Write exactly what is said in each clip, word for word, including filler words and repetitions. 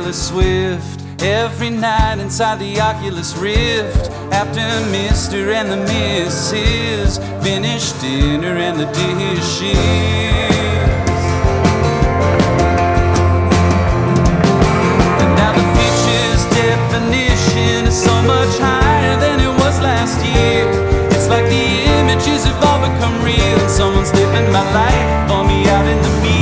Taylor Swift every night inside the Oculus Rift. After Mister and the Missus finish dinner and the dishes. And now the features definition is so much higher than it was last year. It's like the images have all become real, and someone's living my life for me out in the mirror.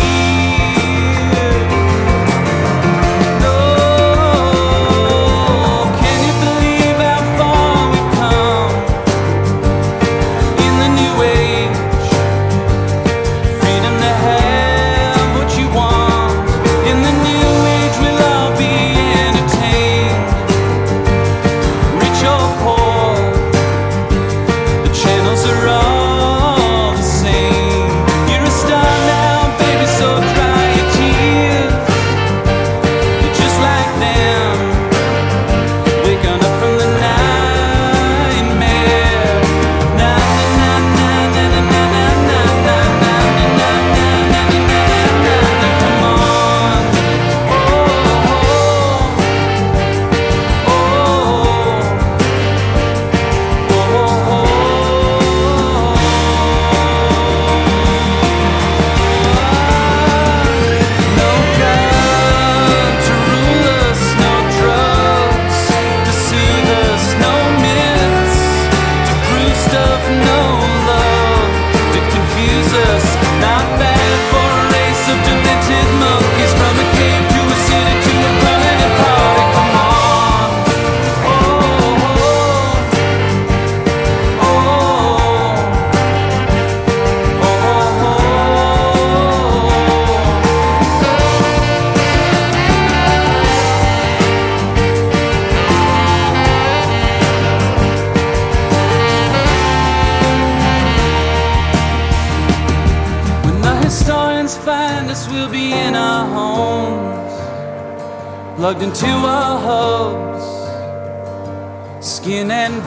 Find us, we'll be in our homes, plugged into our hubs, skin and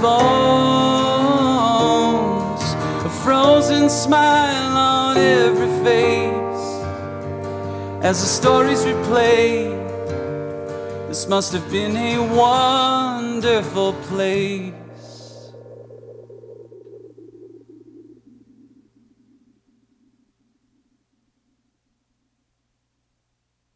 bones, a frozen smile on every face. As the stories replay, this must have been a wonderful place.